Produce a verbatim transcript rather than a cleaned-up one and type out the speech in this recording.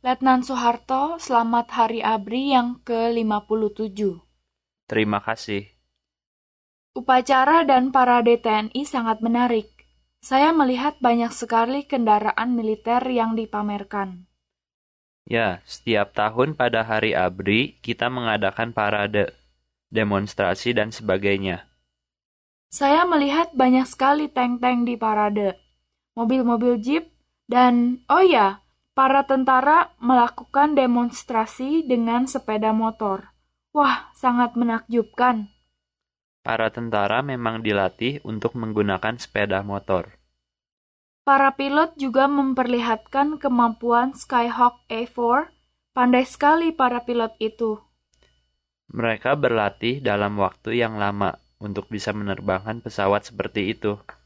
Letnan Soeharto, selamat Hari A B R I yang ke lima puluh tujuh. Terima kasih. Upacara dan parade T N I sangat menarik. Saya melihat banyak sekali kendaraan militer yang dipamerkan. Ya, setiap tahun pada Hari A B R I kita mengadakan parade, demonstrasi dan sebagainya. Saya melihat banyak sekali tank-tank di parade, mobil-mobil jeep, dan oh ya, para tentara melakukan demonstrasi dengan sepeda motor. Wah, sangat menakjubkan. Para tentara memang dilatih untuk menggunakan sepeda motor. Para pilot juga memperlihatkan kemampuan Skyhawk A empat. Pandai sekali para pilot itu. Mereka berlatih dalam waktu yang lama untuk bisa menerbangkan pesawat seperti itu.